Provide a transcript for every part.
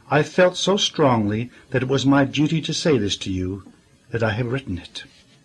I felt so strongly that it was my duty to say this to you that I have written it.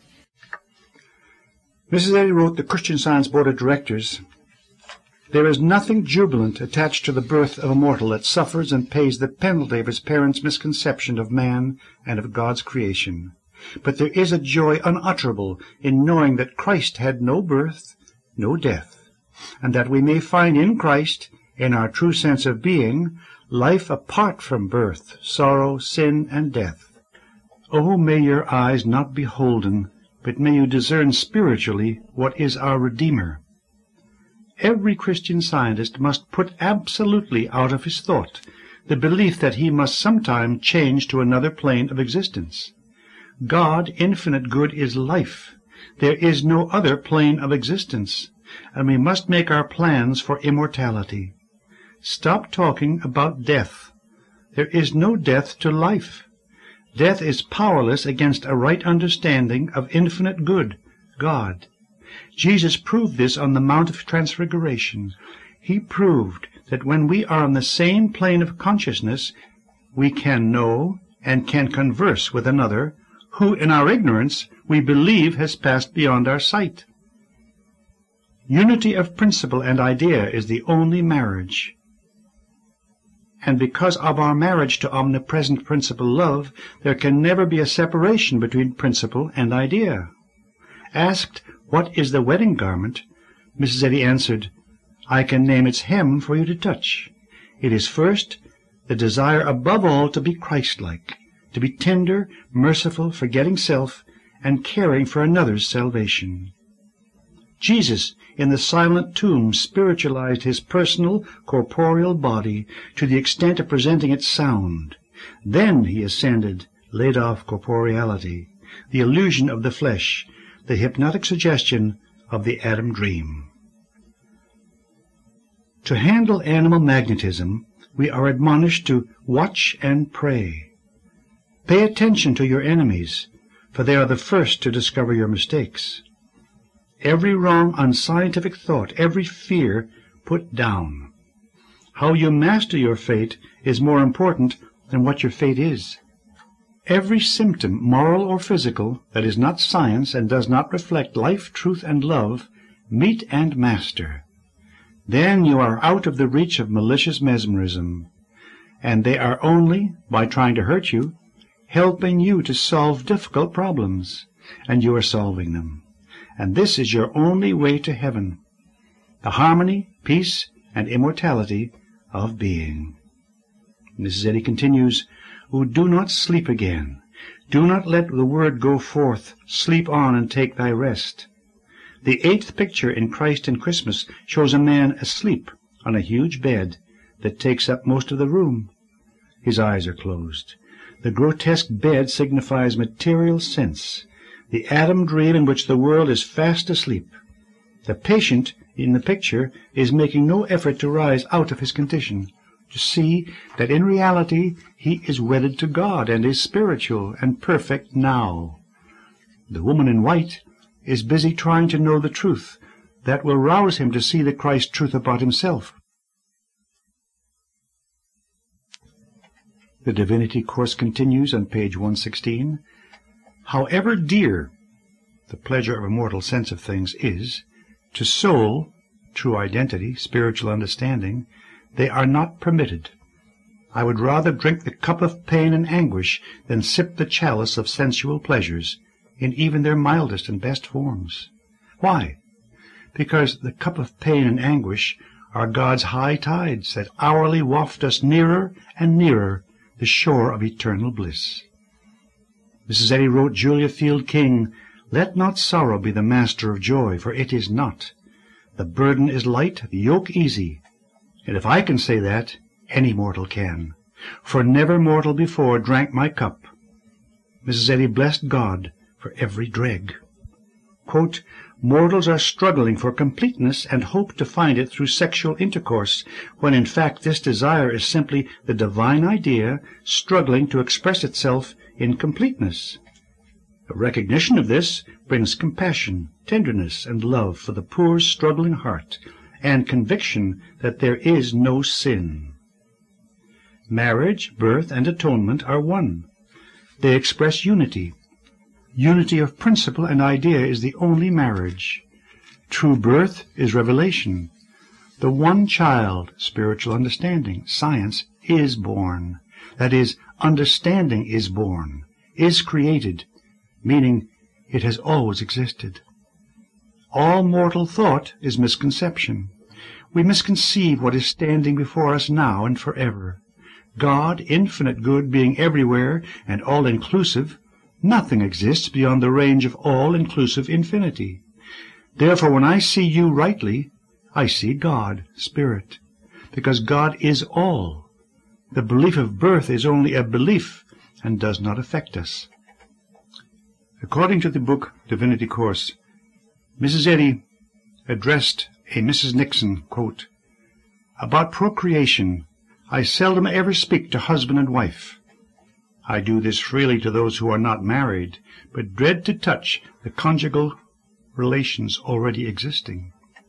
Mrs. Eddy wrote the Christian Science Board of Directors, "There is nothing jubilant attached to the birth of a mortal that suffers and pays the penalty of his parents' misconception of man and of God's creation. But there is a joy unutterable in knowing that Christ had no birth, no death, and that we may find in Christ, in our true sense of being, life apart from birth, sorrow, sin, and death. Oh, may your eyes not be holden, but may you discern spiritually what is our Redeemer." Every Christian Scientist must put absolutely out of his thought the belief that he must sometime change to another plane of existence. God, infinite good, is life. There is no other plane of existence, and we must make our plans for immortality. Stop talking about death. There is no death to life. Death is powerless against a right understanding of infinite good, God. Jesus proved this on the Mount of Transfiguration. He proved that when we are on the same plane of consciousness, we can know and can converse with another who, in our ignorance, we believe has passed beyond our sight. Unity of principle and idea is the only marriage. And because of our marriage to omnipresent principle love, there can never be a separation between principle and idea. Asked, "What is the wedding garment?" Mrs. Eddy answered, "I can name its hem for you to touch. It is first the desire above all to be Christ-like, to be tender, merciful, forgetting self, and caring for another's salvation." Jesus, in the silent tomb, spiritualized his personal, corporeal body to the extent of presenting it sound. Then he ascended, laid off corporeality, the illusion of the flesh, the hypnotic suggestion of the Adam dream. To handle animal magnetism, we are admonished to watch and pray. Pay attention to your enemies, for they are the first to discover your mistakes. Every wrong, unscientific thought, every fear, put down. How you master your fate is more important than what your fate is. Every symptom, moral or physical, that is not science and does not reflect life, truth, and love, meet and master. Then you are out of the reach of malicious mesmerism, and they are only, by trying to hurt you, helping you to solve difficult problems, and you are solving them. And this is your only way to heaven, the harmony, peace, and immortality of being. Mrs. Eddy continues, "Oh, do not sleep again. Do not let the word go forth, sleep on and take thy rest." The 8th picture in Christ and Christmas shows a man asleep on a huge bed that takes up most of the room. His eyes are closed. The grotesque bed signifies material sense, the Adam dream in which the world is fast asleep. The patient in the picture is making no effort to rise out of his condition, to see that in reality he is wedded to God and is spiritual and perfect now. The woman in white is busy trying to know the truth that will rouse him to see the Christ truth about himself. The Divinity Course continues on page 116. However dear the pleasure of a mortal sense of things is, to soul, true identity, spiritual understanding, they are not permitted. I would rather drink the cup of pain and anguish than sip the chalice of sensual pleasures, in even their mildest and best forms. Why? Because the cup of pain and anguish are God's high tides that hourly waft us nearer and nearer the shore of eternal bliss. Mrs. Eddy wrote Julia Field King, "Let not sorrow be the master of joy, for it is not. The burden is light, the yoke easy. And if I can say that, any mortal can. For never mortal before drank my cup." Mrs. Eddy blessed God for every dreg. Quote, "Mortals are struggling for completeness and hope to find it through sexual intercourse, when in fact this desire is simply the divine idea struggling to express itself in completeness. A recognition of this brings compassion, tenderness, and love for the poor struggling heart, and conviction that there is no sin." Marriage, birth, and atonement are one. They express unity. Unity of principle and idea is the only marriage. True birth is revelation. The one child, spiritual understanding, science, is born. That is, understanding is born, is created, meaning it has always existed. All mortal thought is misconception. We misconceive what is standing before us now and forever. God, infinite good, being everywhere and all-inclusive, nothing exists beyond the range of all-inclusive infinity. Therefore, when I see you rightly, I see God, Spirit, because God is all. The belief of birth is only a belief and does not affect us. According to the book Divinity Course, Mrs. Eddy addressed a Mrs. Nixon, quote, "About procreation, I seldom ever speak to husband and wife. I do this freely to those who are not married, but dread to touch the conjugal relations already existing.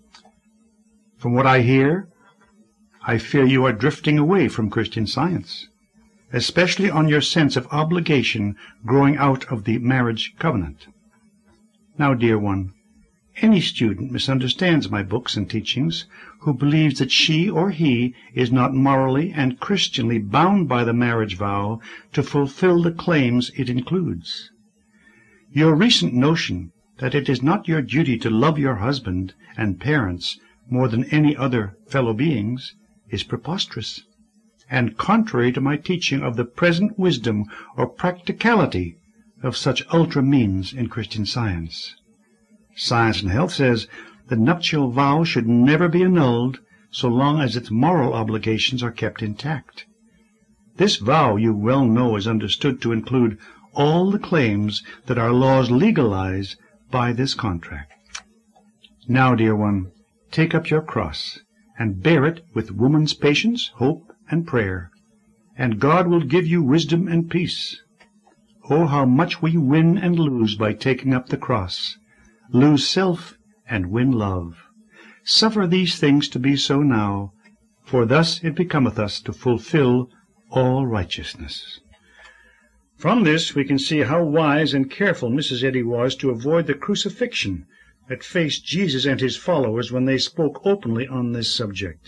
From what I hear, I fear you are drifting away from Christian Science, especially on your sense of obligation growing out of the marriage covenant. Now, dear one, any student misunderstands my books and teachings who believes that she or he is not morally and Christianly bound by the marriage vow to fulfill the claims it includes. Your recent notion that it is not your duty to love your husband and parents more than any other fellow beings is preposterous, and contrary to my teaching of the present wisdom or practicality of such ultra means in Christian Science. Science and Health says the nuptial vow should never be annulled so long as its moral obligations are kept intact. This vow, you well know, is understood to include all the claims that our laws legalize by this contract. Now, dear one, take up your cross and bear it with woman's patience, hope, and prayer, and God will give you wisdom and peace. Oh, how much we win and lose by taking up the cross, lose self and win love. Suffer these things to be so now, for thus it becometh us to fulfill all righteousness." From this we can see how wise and careful Mrs. Eddy was to avoid the crucifixion that faced Jesus and his followers when they spoke openly on this subject.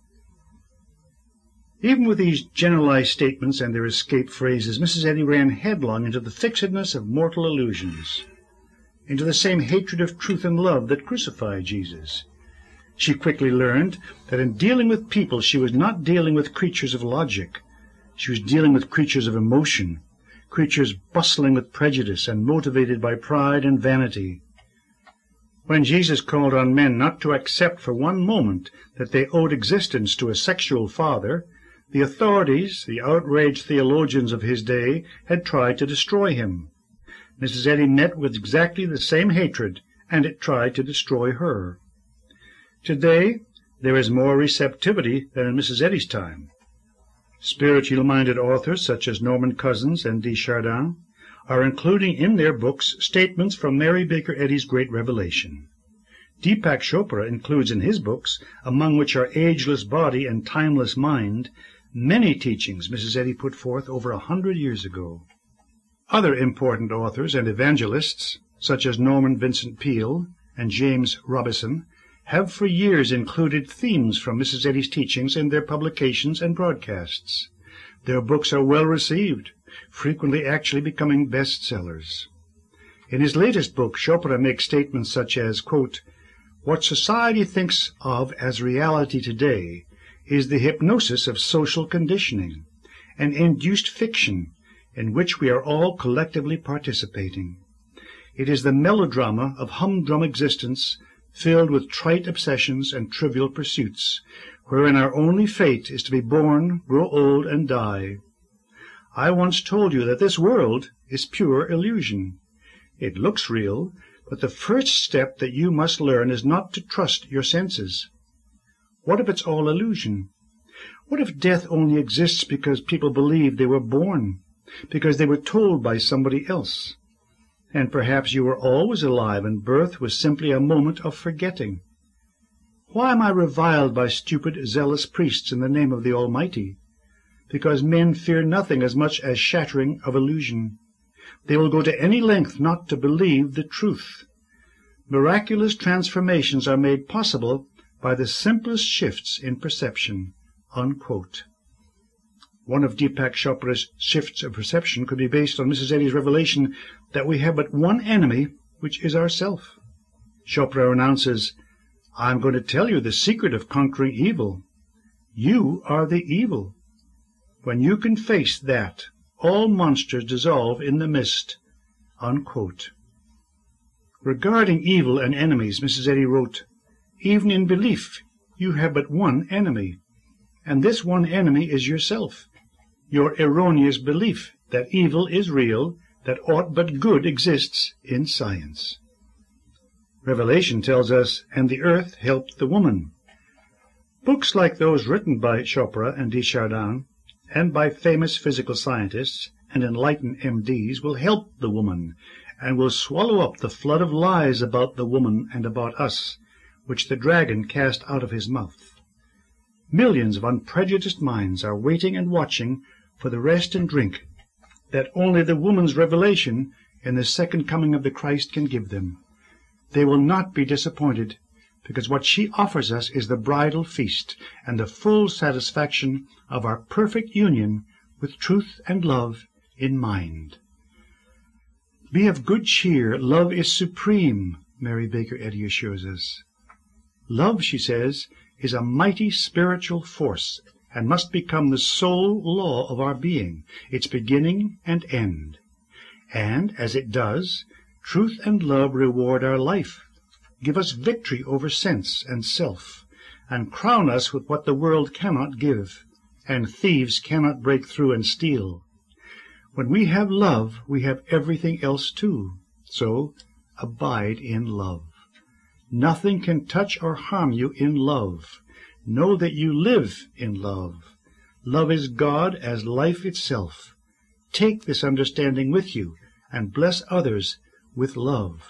Even with these generalized statements and their escape phrases, Mrs. Eddy ran headlong into the fixedness of mortal illusions, into the same hatred of truth and love that crucified Jesus. She quickly learned that in dealing with people she was not dealing with creatures of logic. She was dealing with creatures of emotion, creatures bustling with prejudice and motivated by pride and vanity. When Jesus called on men not to accept for one moment that they owed existence to a sexual father, the authorities, the outraged theologians of his day, had tried to destroy him. Mrs. Eddy met with exactly the same hatred, and it tried to destroy her. Today, there is more receptivity than in Mrs. Eddy's time. Spiritual-minded authors such as Norman Cousins and D. Chardin are including in their books statements from Mary Baker Eddy's great revelation. Deepak Chopra includes in his books, among which are Ageless Body and Timeless Mind, many teachings Mrs. Eddy put forth over 100 years ago. Other important authors and evangelists, such as Norman Vincent Peale and James Robison, have for years included themes from Mrs. Eddy's teachings in their publications and broadcasts. Their books are well received, frequently actually becoming bestsellers. In his latest book, Chopra makes statements such as, quote, "What society thinks of as reality today is the hypnosis of social conditioning, an induced fiction in which we are all collectively participating. It is the melodrama of humdrum existence filled with trite obsessions and trivial pursuits, wherein our only fate is to be born, grow old, and die. I once told you that this world is pure illusion. It looks real, but the first step that you must learn is not to trust your senses. What if it's all illusion? What if death only exists because people believe they were born, because they were told by somebody else? And perhaps you were always alive and birth was simply a moment of forgetting. Why am I reviled by stupid, zealous priests in the name of the Almighty? because men fear nothing as much as shattering of illusion. They will go to any length not to believe the truth. Miraculous transformations are made possible by the simplest shifts in perception." Unquote. One of Deepak Chopra's shifts of perception could be based on Mrs. Eddy's revelation that we have but one enemy, which is ourself. Chopra announces, "I'm going to tell you the secret of conquering evil. You are the evil. When you can face that, all monsters dissolve in the mist." Unquote. Regarding evil and enemies, Mrs. Eddy wrote, "Even in belief, you have but one enemy, and this one enemy is yourself, your erroneous belief that evil is real, that aught but good exists in science." Revelation tells us, "And the earth helped the woman." Books like those written by Chopra and Desjardins, and by famous physical scientists and enlightened MDs, will help the woman, and will swallow up the flood of lies about the woman and about us, which the dragon cast out of his mouth. Millions of unprejudiced minds are waiting and watching for the rest and drink that only the woman's revelation in the second coming of the Christ can give them. They will not be disappointed, because what she offers us is the bridal feast and the full satisfaction of our perfect union with truth and love in mind. "Be of good cheer. Love is supreme," Mary Baker Eddy assures us. Love, she says, is a mighty spiritual force and must become the sole law of our being, its beginning and end. And, as it does, truth and love reward our life, give us victory over sense and self, and crown us with what the world cannot give, and thieves cannot break through and steal. When we have love, we have everything else too. So, abide in love. Nothing can touch or harm you in love. Know that you live in love. Love is God as life itself. Take this understanding with you, and bless others with love.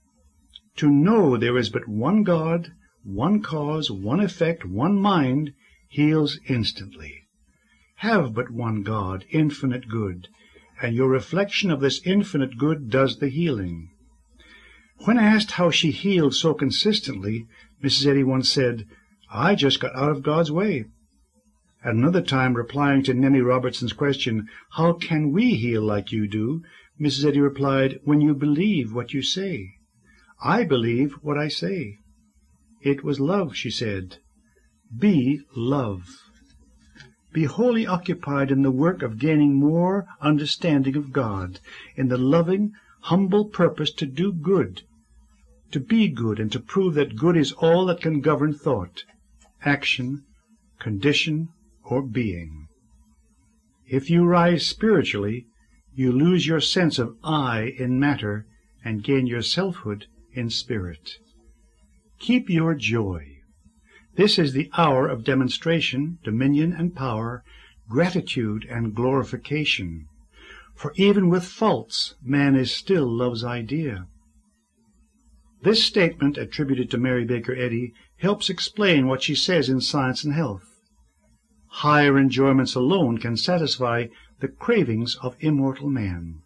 To know there is but one God, one cause, one effect, one mind, heals instantly. Have but one God, infinite good, and your reflection of this infinite good does the healing. When asked how she healed so consistently, Mrs. Eddy once said, "I just got out of God's way." At another time, replying to Nenny Robertson's question, "How can we heal like you do?" Mrs. Eddy replied, "When you believe what you say." I believe what I say. It was love, she said. Be love. Be wholly occupied in the work of gaining more understanding of God, in the loving, humble purpose to do good, to be good, and to prove that good is all that can govern thought, action, condition, or being. If you rise spiritually, you lose your sense of I in matter and gain your selfhood in spirit. Keep your joy. This is the hour of demonstration, dominion and power, gratitude and glorification. For even with faults, man is still love's idea. This statement, attributed to Mary Baker Eddy, helps explain what she says in Science and Health. Higher enjoyments alone can satisfy the cravings of immortal man.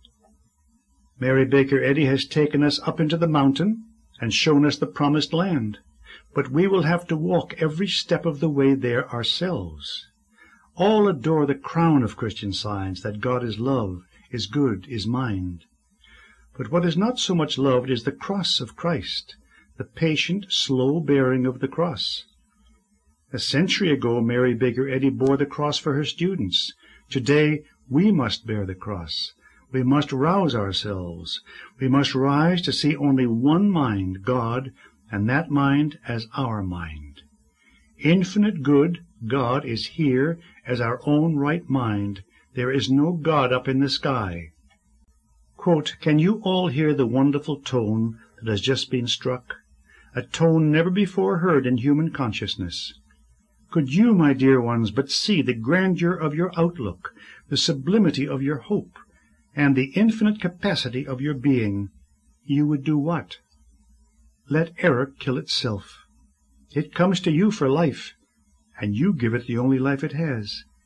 Mary Baker Eddy has taken us up into the mountain and shown us the promised land, but we will have to walk every step of the way there ourselves. All adore the crown of Christian Science, that God is love, is good, is mind. But what is not so much loved is the cross of Christ, the patient, slow bearing of the cross. A century ago, Mary Baker Eddy bore the cross for her students. Today, we must bear the cross. We must rouse ourselves. We must rise to see only one mind, God, and that mind as our mind. Infinite good, God, is here as our own right mind. There is no God up in the sky. Quote, "Can you all hear the wonderful tone that has just been struck? A tone never before heard in human consciousness. Could you, my dear ones, but see the grandeur of your outlook, the sublimity of your hope, and the infinite capacity of your being, you would do what? Let error kill itself. It comes to you for life, and you give it the only life it has.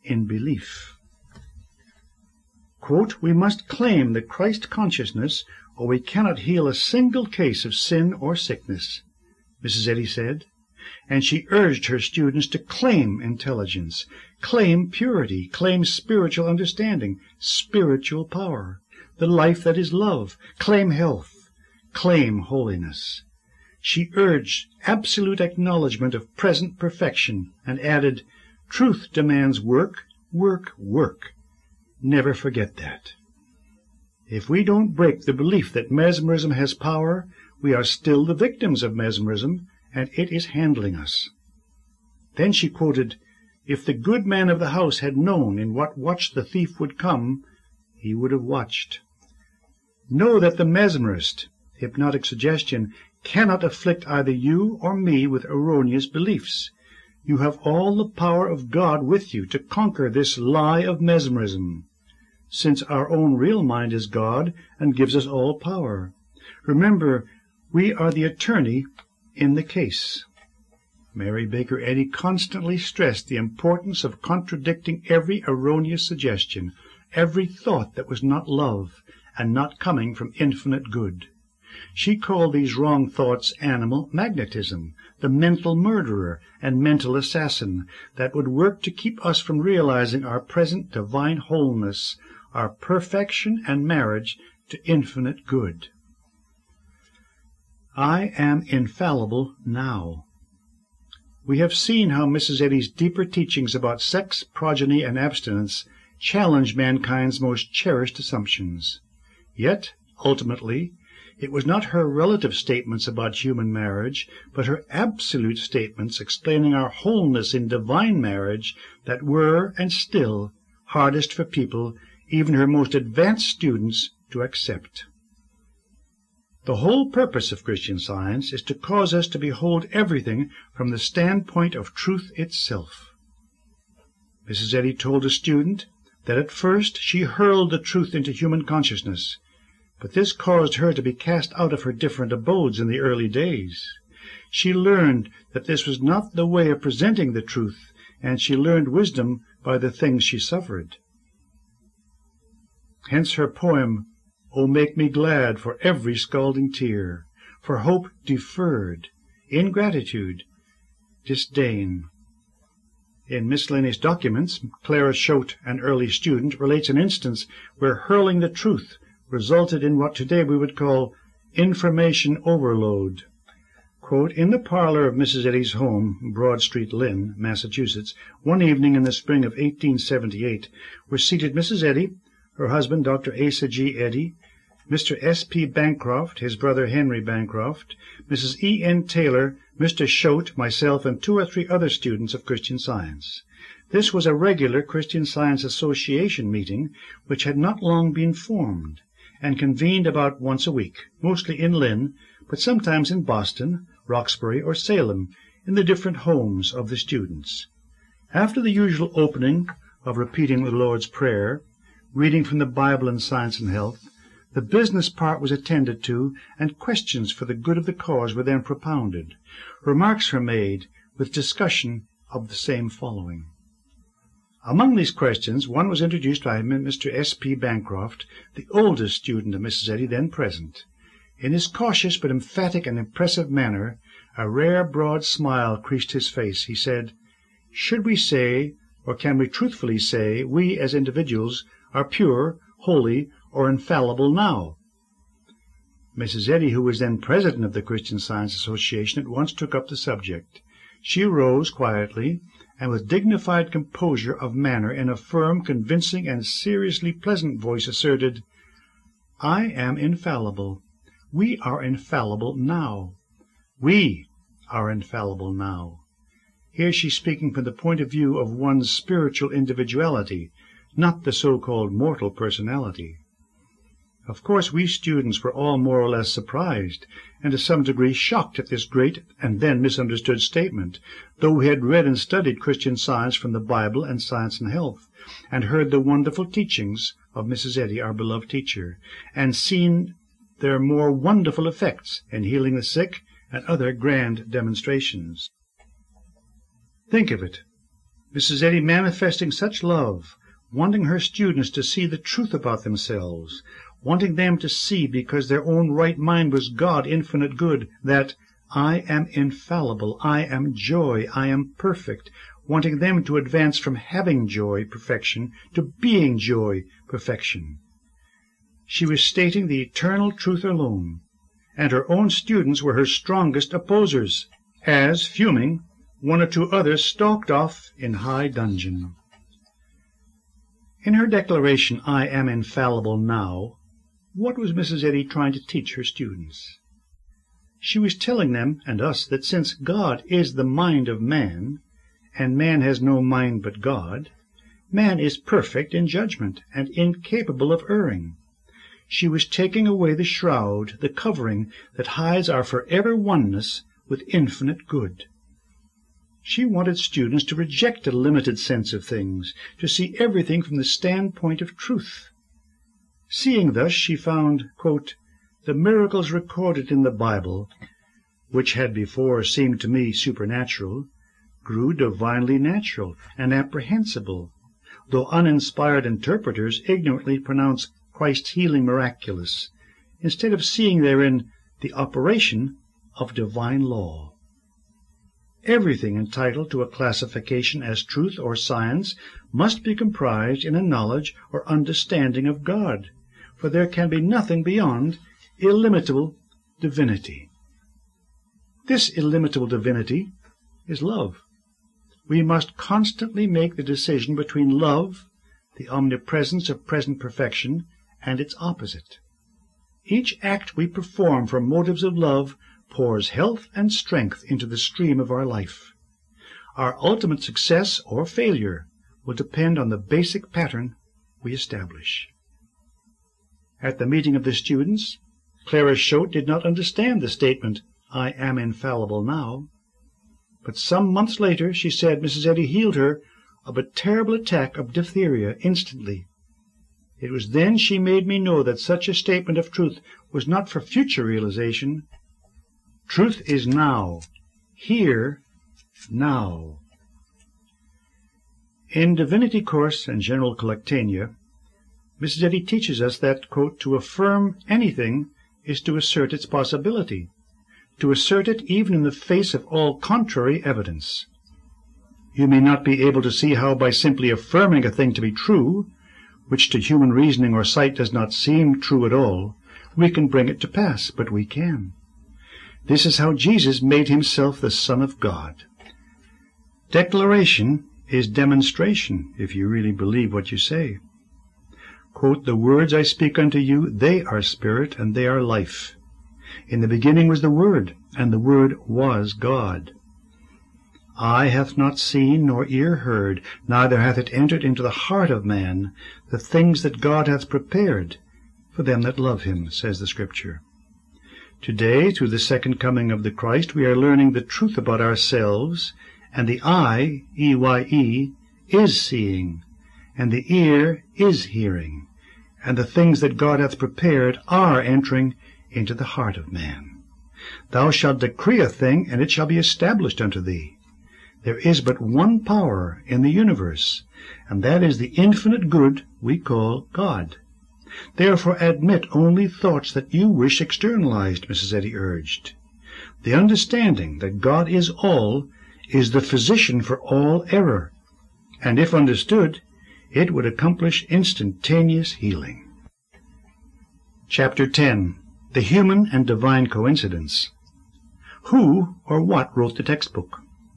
in belief. Quote, "We must claim the Christ consciousness, or we cannot heal a single case of sin or sickness," Mrs. Eddy said, and she urged her students to claim intelligence, claim purity, claim spiritual understanding, spiritual power, the life that is love, claim health, claim holiness. She urged absolute acknowledgement of present perfection and added, "Truth demands work, work, work. Never forget that." If we don't break the belief that mesmerism has power, we are still the victims of mesmerism, and it is handling us. Then she quoted, "If the good man of the house had known in what watch the thief would come, he would have watched." Know that the mesmerist, hypnotic suggestion, cannot afflict either you or me with erroneous beliefs. You have all the power of God with you to conquer this lie of mesmerism, since our own real mind is God and gives us all power. Remember, we are the attorney in the case. Mary Baker Eddy constantly stressed the importance of contradicting every erroneous suggestion, every thought that was not love and not coming from infinite good. She called these wrong thoughts animal magnetism, the mental murderer and mental assassin that would work to keep us from realizing our present divine wholeness, our perfection and marriage to infinite good. I am infallible now. We have seen how Mrs. Eddy's deeper teachings about sex, progeny, and abstinence challenged mankind's most cherished assumptions. Yet, ultimately, it was not her relative statements about human marriage, but her absolute statements explaining our wholeness in divine marriage that were, and still, hardest for people, even her most advanced students, to accept. The whole purpose of Christian Science is to cause us to behold everything from the standpoint of truth itself. Mrs. Eddy told a student that at first she hurled the truth into human consciousness, but this caused her to be cast out of her different abodes in the early days. She learned that this was not the way of presenting the truth, and she learned wisdom by the things she suffered. Hence her poem, "O make me glad for every scalding tear, for hope deferred, ingratitude, disdain." In Miscellaneous Documents, Clara Choate, an early student, relates an instance where hurling the truth resulted in what today we would call information overload. Quote, "In the parlor of Mrs. Eddy's home, Broad Street, Lynn, Massachusetts, one evening in the spring of 1878, were seated Mrs. Eddy, her husband, Dr. Asa G. Eddy, Mr. S. P. Bancroft, his brother Henry Bancroft, Mrs. E. N. Taylor, Mr. Choate, myself, and 2 or 3 other students of Christian Science. This was a regular Christian Science Association meeting which had not long been formed, and convened about once a week, mostly in Lynn, but sometimes in Boston, Roxbury, or Salem, in the different homes of the students. After the usual opening of repeating the Lord's Prayer, reading from the Bible in Science and Health, the business part was attended to, and questions for the good of the cause were then propounded. Remarks were made, with discussion of the same following. Among these questions, one was introduced by Mr. S. P. Bancroft, the oldest student of Mrs. Eddy, then present. In his cautious but emphatic and impressive manner, a rare broad smile creased his face. He said, "Should we say, or can we truthfully say, we as individuals are pure, holy, or infallible now?" Mrs. Eddy, who was then president of the Christian Science Association, at once took up the subject. She rose quietly, and with dignified composure of manner, in a firm, convincing, and seriously pleasant voice, asserted, "I am infallible. We are infallible now. We are infallible now." Here she's speaking from the point of view of one's spiritual individuality, not the so-called mortal personality. Of course, we students were all more or less surprised, and to some degree shocked at this great and then misunderstood statement, though we had read and studied Christian Science from the Bible and Science and Health, and heard the wonderful teachings of Mrs. Eddy, our beloved teacher, and seen their more wonderful effects in healing the sick and other grand demonstrations. Think of it. Mrs. Eddy manifesting such love, wanting her students to see the truth about themselves, wanting them to see, because their own right mind was God, infinite good, that I am infallible, I am joy, I am perfect, wanting them to advance from having joy, perfection, to being joy, perfection. She was stating the eternal truth alone, and her own students were her strongest opposers, as, fuming, one or two others stalked off in high dudgeon. In her declaration, I am infallible now, what was Mrs. Eddy trying to teach her students? She was telling them and us that since God is the mind of man, and man has no mind but God, man is perfect in judgment and incapable of erring. She was taking away the shroud, the covering that hides our forever oneness with infinite good. She wanted students to reject a limited sense of things, to see everything from the standpoint of truth. Seeing thus, she found, quote, the miracles recorded in the Bible, which had before seemed to me supernatural, grew divinely natural and apprehensible, though uninspired interpreters ignorantly pronounced Christ's healing miraculous, instead of seeing therein the operation of divine law. Everything entitled to a classification as truth or science must be comprised in a knowledge or understanding of God, for there can be nothing beyond illimitable divinity. This illimitable divinity is love. We must constantly make the decision between love, the omnipresence of present perfection, and its opposite. Each act we perform from motives of love pours health and strength into the stream of our life. Our ultimate success or failure will depend on the basic pattern we establish. At the meeting of the students, Clara Choate did not understand the statement, I am infallible now. But some months later she said Mrs. Eddy healed her of a terrible attack of diphtheria instantly. It was then she made me know that such a statement of truth was not for future realization. Truth is now, here, now. In Divinity Course and General Collectania, Mrs. Eddy teaches us that, quote, to affirm anything is to assert its possibility, to assert it even in the face of all contrary evidence. You may not be able to see how by simply affirming a thing to be true, which to human reasoning or sight does not seem true at all, we can bring it to pass, but we can. This is how Jesus made himself the Son of God. Declaration is demonstration, if you really believe what you say. Quote, the words I speak unto you, they are spirit, and they are life. In the beginning was the Word, and the Word was God. Eye hath not seen, nor ear heard, neither hath it entered into the heart of man, the things that God hath prepared for them that love him, says the Scripture. Today, through the second coming of the Christ, we are learning the truth about ourselves, and the eye, E-Y-E, is seeing, and the ear is hearing, and the things that God hath prepared are entering into the heart of man. Thou shalt decree a thing, and it shall be established unto thee. There is but one power in the universe, and that is the infinite good we call God. Therefore admit only thoughts that you wish externalized, Mrs. Eddy urged. The understanding that God is all is the physician for all error, and if understood, it would accomplish instantaneous healing. Chapter 10. The Human and Divine Coincidence. Who or what wrote the textbook?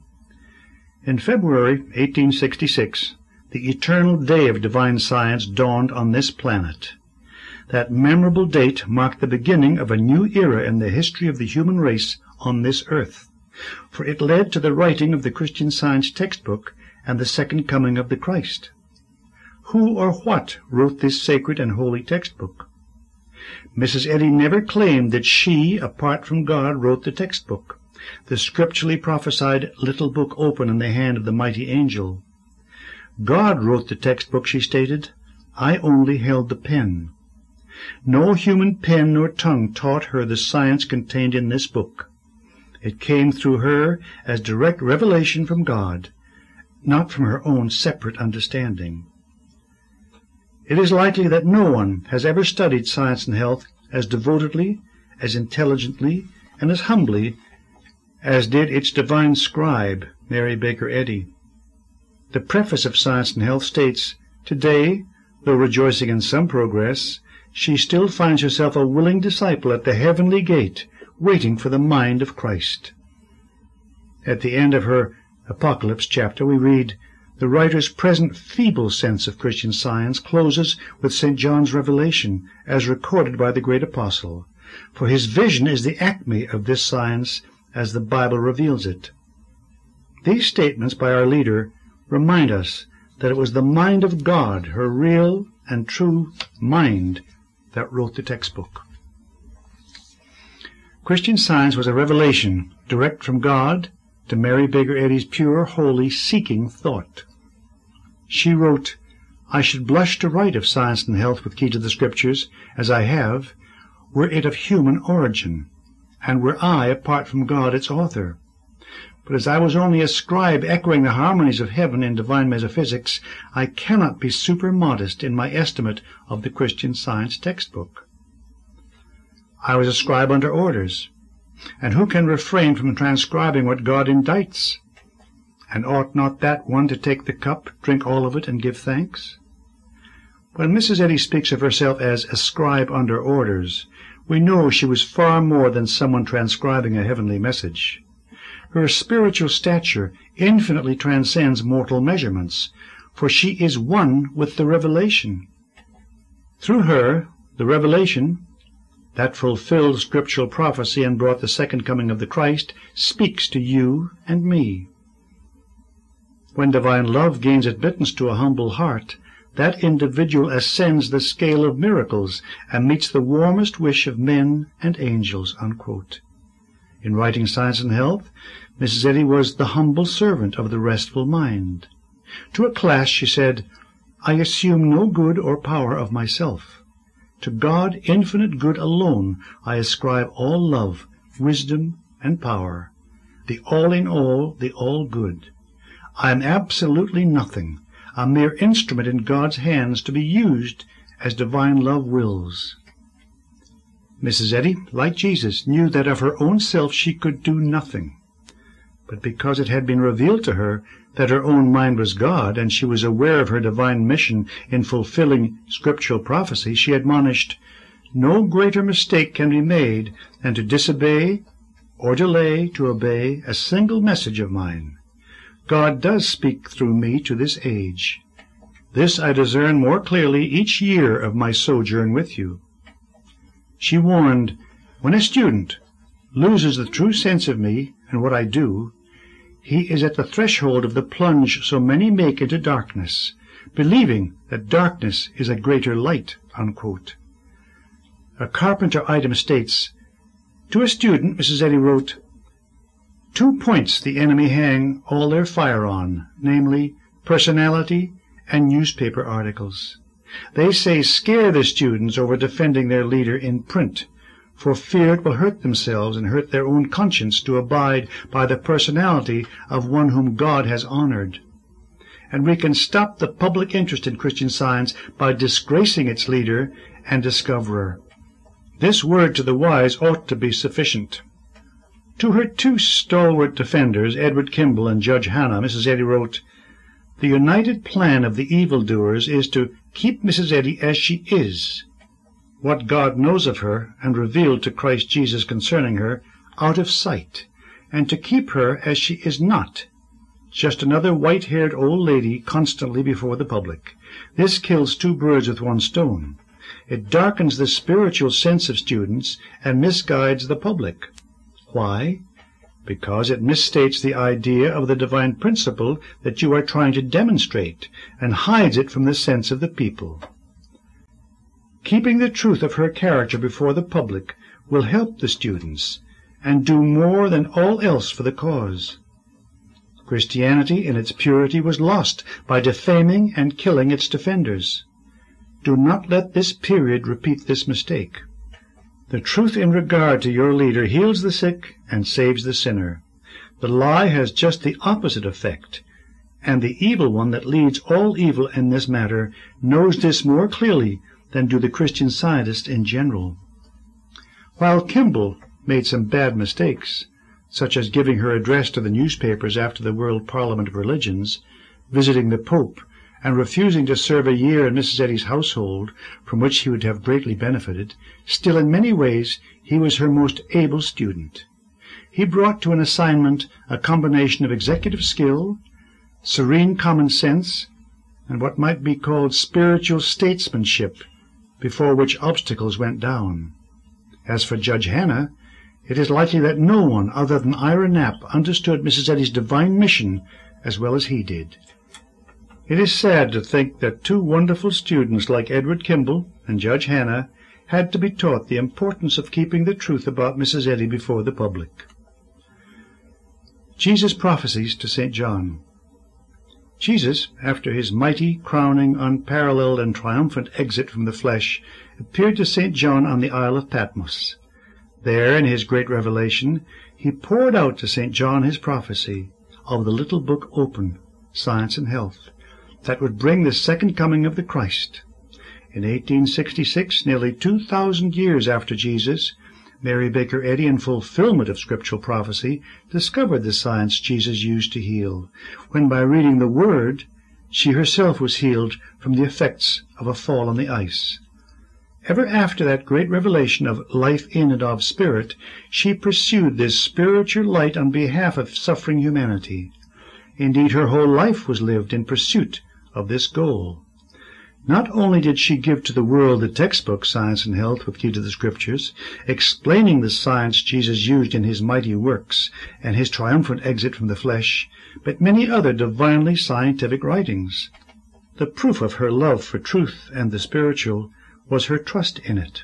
In February 1866, the eternal day of divine science dawned on this planet. That memorable date marked the beginning of a new era in the history of the human race on this earth, for it led to the writing of the Christian Science textbook and the second coming of the Christ. Who or what wrote this sacred and holy textbook? Mrs. Eddy never claimed that she, apart from God, wrote the textbook, the scripturally prophesied little book open in the hand of the mighty angel. God wrote the textbook, she stated. I only held the pen. No human pen nor tongue taught her the science contained in this book. It came through her as direct revelation from God. not from her own separate understanding. It is likely that no one has ever studied science and health as devotedly, as intelligently, and as humbly as did its divine scribe, Mary Baker Eddy. The preface of Science and Health states, "Today, though rejoicing in some progress, she still finds herself a willing disciple at the heavenly gate, waiting for the mind of Christ." At the end of her Apocalypse chapter we read, "The writer's present feeble sense of Christian science closes with St. John's revelation, as recorded by the great apostle, for his vision is the acme of this science as the Bible reveals it." These statements by our leader remind us that it was the mind of God, her real and true mind, that wrote the textbook. Christian Science was a revelation direct from God to Mary Baker Eddy's pure, holy, seeking thought. She wrote, "I should blush to write of Science and Health with Key to the Scriptures, as I have, were it of human origin, and were I, apart from God, its author. But as I was only a scribe echoing the harmonies of heaven in divine metaphysics, I cannot be super-modest in my estimate of the Christian Science textbook. I was a scribe under orders, and who can refrain from transcribing what God indites? And ought not that one to take the cup, drink all of it, and give thanks?" When Mrs. Eddy speaks of herself as a scribe under orders, we know she was far more than someone transcribing a heavenly message. Her spiritual stature infinitely transcends mortal measurements, for she is one with the revelation. Through her, the revelation, that fulfilled scriptural prophecy and brought the second coming of the Christ, speaks to you and me. When divine love gains admittance to a humble heart, that individual ascends the scale of miracles and meets the warmest wish of men and angels." Unquote. In writing Science and Health, Mrs. Eddy was the humble servant of the restful mind. To a class she said, "I assume no good or power of myself. To God, infinite good alone, I ascribe all love, wisdom, and power, the all in all, the all good. I am absolutely nothing, a mere instrument in God's hands to be used as divine love wills." Mrs. Eddy, like Jesus, knew that of her own self she could do nothing. But because it had been revealed to her that her own mind was God, and she was aware of her divine mission in fulfilling scriptural prophecy, she admonished, "No greater mistake can be made than to disobey or delay to obey a single message of mine. God does speak through me to this age. This I discern more clearly each year of my sojourn with you." She warned, "When a student loses the true sense of me and what I do, he is at the threshold of the plunge so many make into darkness, believing that darkness is a greater light." Unquote. A Carpenter item states, "To a student," Mrs. Eddy wrote, "2 points the enemy hang all their fire on, namely, personality and newspaper articles. They say scare the students over defending their leader in print, for fear it will hurt themselves and hurt their own conscience to abide by the personality of one whom God has honored. And we can stop the public interest in Christian Science by disgracing its leader and discoverer. This word to the wise ought to be sufficient." To her 2 stalwart defenders, Edward Kimball and Judge Hanna, Mrs. Eddy wrote, "The united plan of the evildoers is to keep Mrs. Eddy as she is, what God knows of her and revealed to Christ Jesus concerning her, out of sight, and to keep her as she is not, just another white-haired old lady constantly before the public. This kills 2 birds with 1 stone. It darkens the spiritual sense of students and misguides the public. Why? Because it misstates the idea of the divine principle that you are trying to demonstrate and hides it from the sense of the people. Keeping the truth of her character before the public will help the students and do more than all else for the cause. Christianity in its purity was lost by defaming and killing its defenders. Do not let this period repeat this mistake. The truth in regard to your leader heals the sick and saves the sinner. The lie has just the opposite effect. and the evil one that leads all evil in this matter knows this more clearly than do the Christian Scientists in general. While Kimball made some bad mistakes, such as giving her address to the newspapers after the World Parliament of Religions, visiting the Pope, and refusing to serve a year in Mrs. Eddy's household, from which he would have greatly benefited, still in many ways he was her most able student. He brought to an assignment a combination of executive skill, serene common sense, and what might be called spiritual statesmanship, before which obstacles went down. As for Judge Hanna, it is likely that no one other than Ira Knapp understood Mrs. Eddy's divine mission as well as he did. It is sad to think that two wonderful students like Edward Kimball and Judge Hanna had to be taught the importance of keeping the truth about Mrs. Eddy before the public. Jesus' prophecies to St. John. Jesus, after his mighty, crowning, unparalleled, and triumphant exit from the flesh, appeared to St. John on the Isle of Patmos. There, in his great revelation, he poured out to St. John his prophecy of the little book open, Science and Health, that would bring the second coming of the Christ. In 1866, nearly 2,000 years after Jesus, Mary Baker Eddy, in fulfillment of scriptural prophecy, discovered the science Jesus used to heal, when by reading the Word, she herself was healed from the effects of a fall on the ice. Ever after that great revelation of life in and of spirit, she pursued this spiritual light on behalf of suffering humanity. Indeed, her whole life was lived in pursuit of this goal. Not only did she give to the world the textbook Science and Health with Key to the Scriptures, explaining the science Jesus used in his mighty works and his triumphant exit from the flesh, but many other divinely scientific writings. The proof of her love for truth and the spiritual was her trust in it.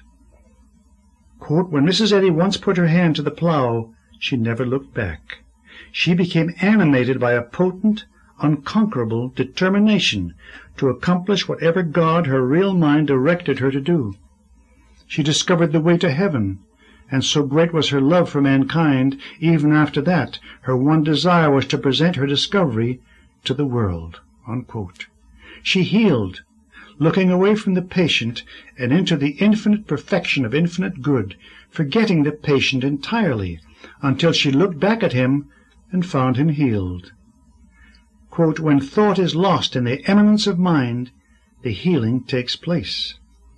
Quote, when Mrs. Eddy once put her hand to the plow, she never looked back. She became animated by a potent, unconquerable determination to accomplish whatever God, her real mind, directed her to do. She discovered the way to heaven, and so great was her love for mankind, even after that, her one desire was to present her discovery to the world. Unquote. She healed, looking away from the patient and into the infinite perfection of infinite good, forgetting the patient entirely, until she looked back at him and found him healed. Quote, when thought is lost in the eminence of mind, the healing takes place.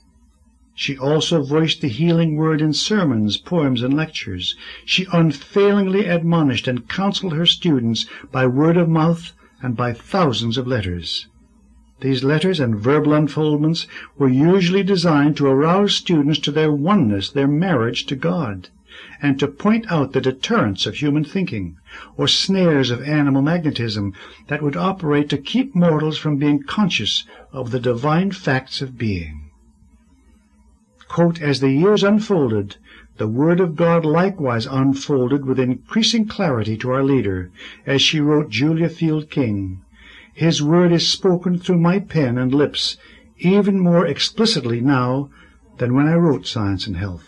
She also voiced the healing word in sermons, poems, and lectures. She unfailingly admonished and counseled her students by word of mouth and by thousands of letters. These letters and verbal unfoldments were usually designed to arouse students to their oneness, their marriage to God, and to point out the deterrents of human thinking, or snares of animal magnetism that would operate to keep mortals from being conscious of the divine facts of being. Quote, as the years unfolded, the Word of God likewise unfolded with increasing clarity to our leader, as she wrote Julia Field King. His word is spoken through my pen and lips even more explicitly now than when I wrote Science and Health.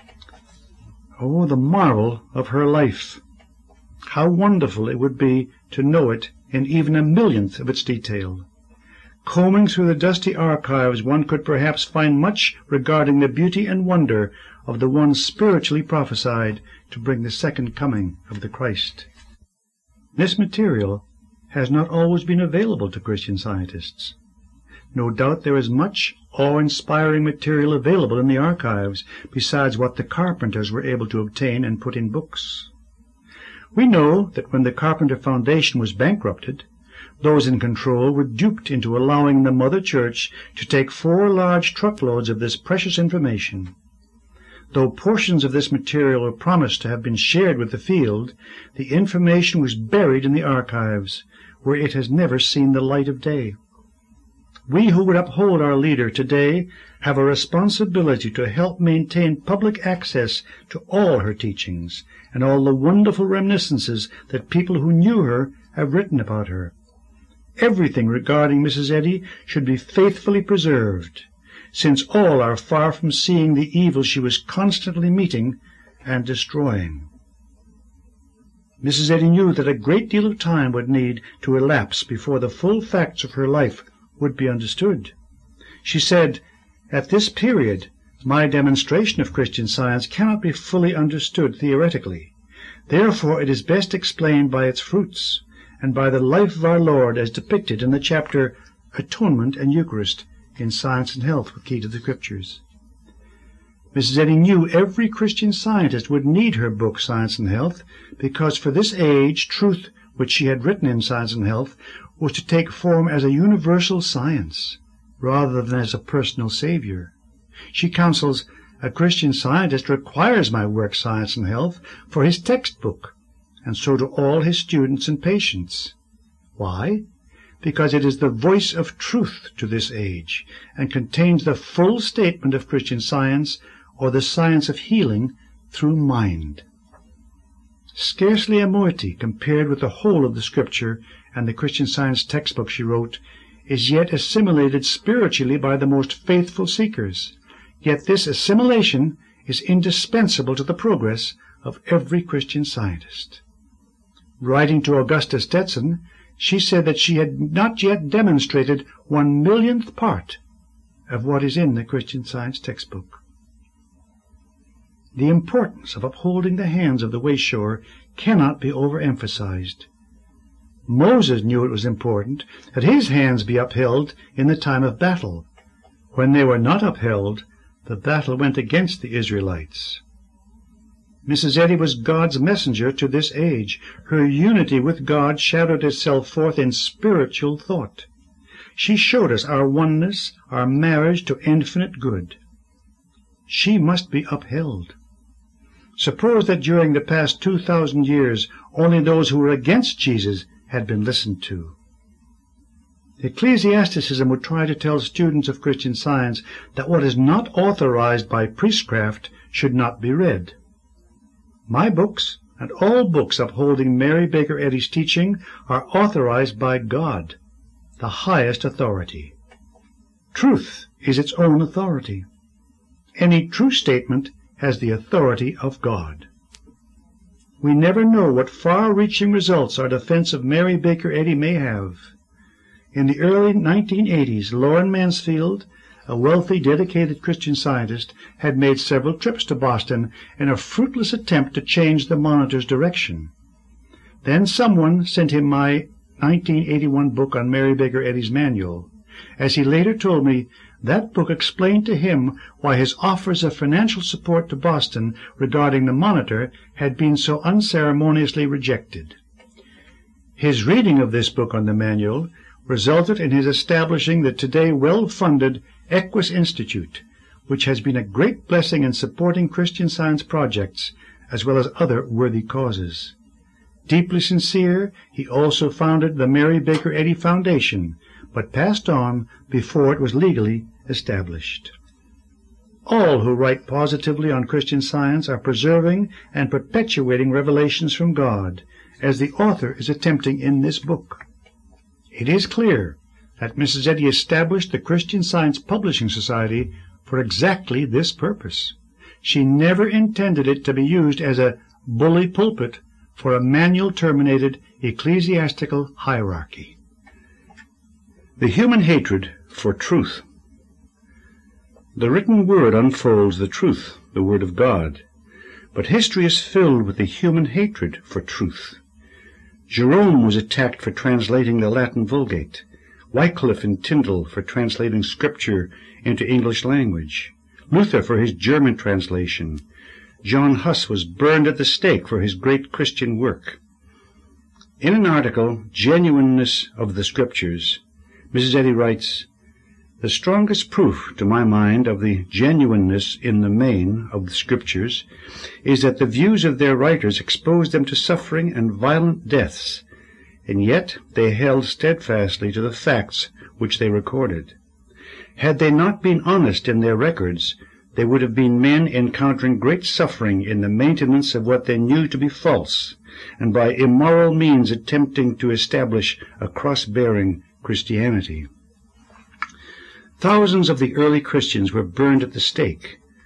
Oh, the marvel of her life! How wonderful it would be to know it in even a millionth of its detail. Combing through the dusty archives, one could perhaps find much regarding the beauty and wonder of the one spiritually prophesied to bring the second coming of the Christ. This material has not always been available to Christian Scientists. No doubt there is much awe-inspiring material available in the archives, besides what the Carpenters were able to obtain and put in books. We know that when the Carpenter Foundation was bankrupted, those in control were duped into allowing the Mother Church to take 4 large truckloads of this precious information. Though portions of this material were promised to have been shared with the field, the information was buried in the archives, where it has never seen the light of day. We who would uphold our leader today have a responsibility to help maintain public access to all her teachings and all the wonderful reminiscences that people who knew her have written about her. Everything regarding Mrs. Eddy should be faithfully preserved, since all are far from seeing the evil she was constantly meeting and destroying. Mrs. Eddy knew that a great deal of time would need to elapse before the full facts of her life would be understood. She said, "At this period, my demonstration of Christian Science cannot be fully understood theoretically. Therefore it is best explained by its fruits, and by the life of our Lord as depicted in the chapter Atonement and Eucharist in Science and Health with Key to the Scriptures." Mrs. Eddy knew every Christian Scientist would need her book Science and Health, because for this age, truth which she had written in Science and Health was to take form as a universal science, rather than as a personal savior. She counsels, "A Christian Scientist requires my work Science and Health for his textbook, and so do all his students and patients." Why? Because it is the voice of truth to this age, and contains the full statement of Christian Science, or the science of healing through mind. Scarcely a moiety compared with the whole of the Scripture and the Christian Science textbook she wrote, is yet assimilated spiritually by the most faithful seekers. Yet this assimilation is indispensable to the progress of every Christian Scientist. Writing to Augusta Stetson, she said that she had not yet demonstrated 1/1,000,000th part of what is in the Christian Science textbook. The importance of upholding the hands of the wayshower cannot be overemphasized. Moses knew it was important that his hands be upheld in the time of battle. When they were not upheld, the battle went against the Israelites. Mrs. Eddy was God's messenger to this age. Her unity with God shadowed itself forth in spiritual thought. She showed us our oneness, our marriage to infinite good. She must be upheld. Suppose that during the past 2,000 years only those who were against Jesus had been listened to. Ecclesiasticism would try to tell students of Christian Science that what is not authorized by priestcraft should not be read. My books, and all books upholding Mary Baker Eddy's teaching, are authorized by God, the highest authority. Truth is its own authority. Any true statement has the authority of God. We never know what far-reaching results our defense of Mary Baker Eddy may have. In the early 1980s, Lauren Mansfield, a wealthy, dedicated Christian Scientist, had made several trips to Boston in a fruitless attempt to change the Monitor's direction. Then someone sent him my 1981 book on Mary Baker Eddy's manual. As he later told me, that book explained to him why his offers of financial support to Boston regarding the Monitor had been so unceremoniously rejected. His reading of this book on the manual resulted in his establishing the today well-funded Equus Institute, which has been a great blessing in supporting Christian Science projects as well as other worthy causes. Deeply sincere, he also founded the Mary Baker Eddy Foundation, but passed on before it was legally established. All who write positively on Christian Science are preserving and perpetuating revelations from God, as the author is attempting in this book. It is clear that Mrs. Eddy established the Christian Science Publishing Society for exactly this purpose. She never intended it to be used as a bully pulpit for a manual-terminated ecclesiastical hierarchy. The human hatred for truth. The written word unfolds the truth, the word of God, but history is filled with the human hatred for truth. Jerome was attacked for translating the Latin Vulgate, Wycliffe and Tyndale for translating Scripture into English language, Luther for his German translation. John Huss was burned at the stake for his great Christian work. In an article, Genuineness of the Scriptures, Mrs. Eddy writes, "The strongest proof, to my mind, of the genuineness in the main of the Scriptures is that the views of their writers exposed them to suffering and violent deaths, and yet they held steadfastly to the facts which they recorded. Had they not been honest in their records, they would have been men encountering great suffering in the maintenance of what they knew to be false, and by immoral means attempting to establish a cross-bearing Christianity." Thousands of the early Christians were burned at the stake,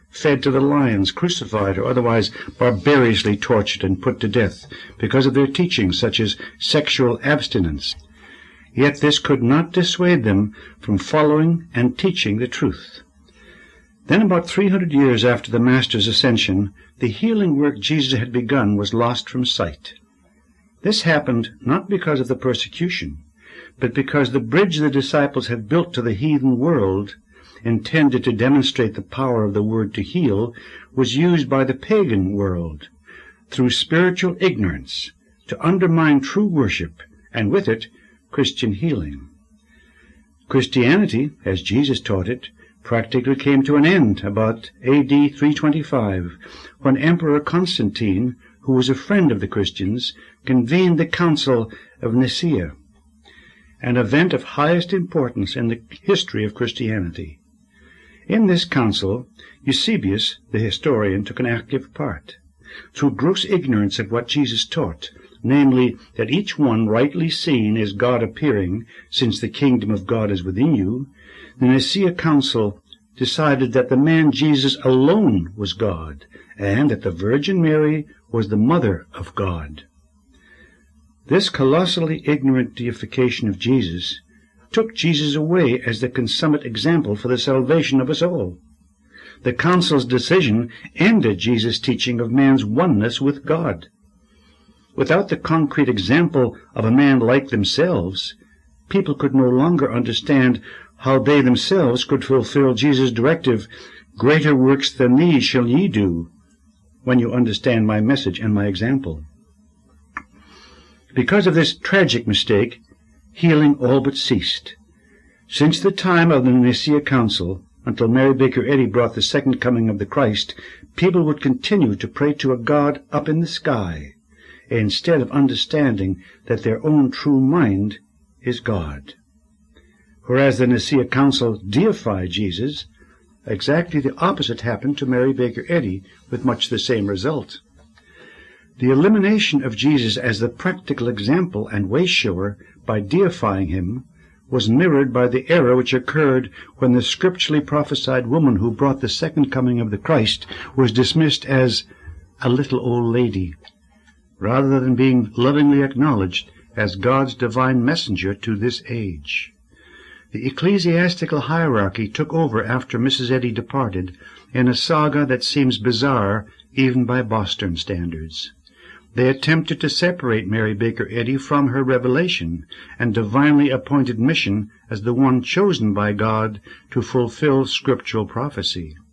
fed to the lions, crucified, or otherwise barbarously tortured and put to death because of their teachings such as sexual abstinence. Yet this could not dissuade them from following and teaching the truth. Then about 300 years after the Master's ascension, the healing work Jesus had begun was lost from sight. This happened not because of the persecution, but because the bridge the disciples had built to the heathen world, intended to demonstrate the power of the word to heal, was used by the pagan world, through spiritual ignorance, to undermine true worship, and with it, Christian healing. Christianity, as Jesus taught it, practically came to an end about A.D. 325, when Emperor Constantine, who was a friend of the Christians, convened the Council of Nicaea, an event of highest importance in the history of Christianity. In this council, Eusebius, the historian, took an active part. Through gross ignorance of what Jesus taught, namely, that each one rightly seen is God appearing, since the kingdom of God is within you, the Nicaea Council decided that the man Jesus alone was God, and that the Virgin Mary was the mother of God. This colossally ignorant deification of Jesus took Jesus away as the consummate example for the salvation of us all. The council's decision ended Jesus' teaching of man's oneness with God. Without the concrete example of a man like themselves, people could no longer understand how they themselves could fulfill Jesus' directive, "Greater works than these shall ye do," when you understand my message and my example. Because of this tragic mistake, healing all but ceased. Since the time of the Nicaea Council, until Mary Baker Eddy brought the second coming of the Christ, people would continue to pray to a God up in the sky, instead of understanding that their own true mind is God. Whereas the Nicaea Council deified Jesus, exactly the opposite happened to Mary Baker Eddy, with much the same result. The elimination of Jesus as the practical example and way-shower by deifying him was mirrored by the error which occurred when the scripturally prophesied woman who brought the second coming of the Christ was dismissed as a little old lady, rather than being lovingly acknowledged as God's divine messenger to this age. The ecclesiastical hierarchy took over after Mrs. Eddy departed in a saga that seems bizarre even by Boston standards. They attempted to separate Mary Baker Eddy from her revelation and divinely appointed mission as the one chosen by God to fulfill scriptural prophecy.